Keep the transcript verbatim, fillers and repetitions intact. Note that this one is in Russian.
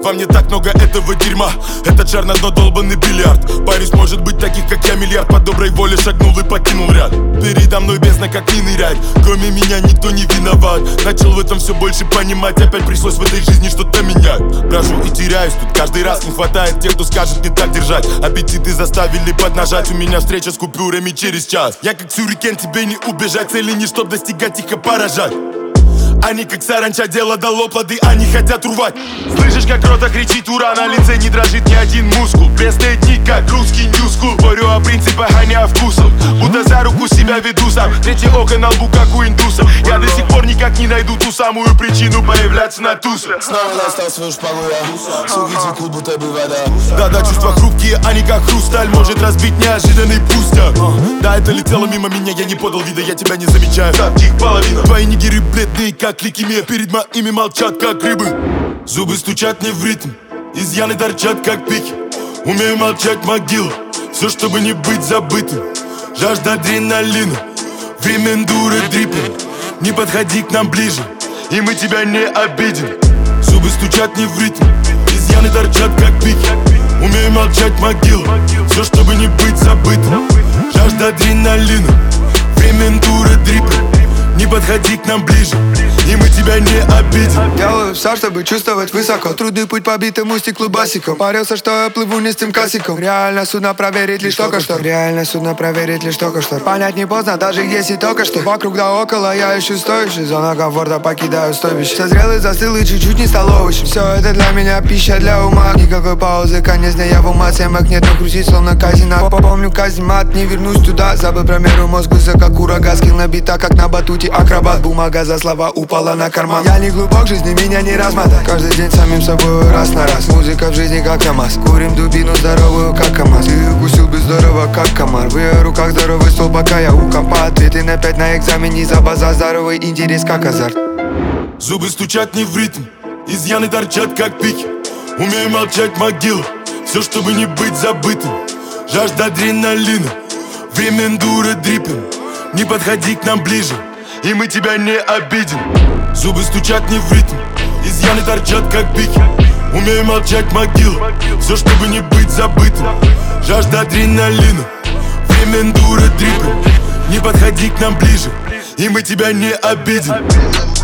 Во мне так много этого дерьма. Этот шар на дно долбанный бильярд. Парень может быть таких, как я, миллиард. По доброй воле шагнул и покинул ряд. Передо мной бездна, как не нырять. Кроме меня никто не виноват. Начал в этом все больше понимать. Опять пришлось в этой жизни что-то менять. Брожу и теряюсь тут каждый раз. Не хватает тех, кто скажет не так держать. Аппетиты заставили поднажать. У меня встреча с купюрами через час. Я как сюрикен, тебе не убежать. Цели не чтоб достигать, их, а поражать. Они как саранча, дело дало плоды, они хотят урвать. Слышишь, как рота кричит ура, на лице не дрожит ни один мускул. Пресные дни, как русский ньюскул. Говорю о принципах, а не о вкусах. Будто за руку себя веду сам. Третье око на лбу, как у индусов. Я до сих пор никак не найду ту самую причину появляться на тусах. Снова достал свою шпагу я. Суки текут, будто бы вода. Да-да, чувства хрупкие, они как хрусталь. Может разбить неожиданный пустяк. Да, это летело мимо меня, я не подал вида, я тебя не замечаю. Таких половина. Твои нигеры бледные, как лейкемия. Перед моими молчат, как рыбы. Зубы стучат не в ритм, изъяны торчат, как пики. Умею молчать, могила. Все, чтобы не быть забытым. Жажда адреналина, время эндуро дриппинг. Не подходи к нам ближе, и мы тебя не обидим. Зубы стучат не в ритм, изъяны торчат, как пики. Умею молчать, могила. Все, чтобы не быть забытым. Жажда адреналина, время эндуро дриппинг. Не подходи к нам ближе, и мы тебя не обидим. Делаю все, чтобы чувствовать высоко. Трудный путь по битому стеклу басиком. Парился, что я плыву не с тем кассиком. Реально судно проверить лишь только что. Реально судно проверить лишь только что. Понять не поздно, даже если только что. Вокруг да около я ищу стоящий. Зона комфорта, покидаю стойбище. Созрел и застыл и чуть-чуть не стал овощем. Все это для меня пища для ума. Никакой паузы, конец дня я в ума. Семок нет, но крутить словно казино. Помню каземат, не вернусь туда. Забыл про меру, мозг высоко, как ураган. Скилл набита, как на батуте. Акробат, бумага за слова упала на карман. Я не глубок, жизни меня не размотать. Каждый день самим собой раз на раз. Музыка в жизни как КамАЗ. Курим дубину здоровую, как КамАЗ. Ты укусил бы здорово, как комар. В ее руках здоровый стол, пока я у компа. Ответы на пять на экзамене за базар. Здоровый интерес, как азарт. Зубы стучат не в ритм, изъяны торчат, как пики. Умею молчать, могила. Все, чтобы не быть забытым. Жажда адреналина, время эндуро дриппинг. Не подходи к нам ближе, и мы тебя не обидим. Зубы стучат не в ритм, изъяны торчат, как пики. Умею молчать, могила. Все, чтобы не быть забытым. Жажда адреналина, время эндуро дриппинг. Не подходи к нам ближе, и мы тебя не обидим.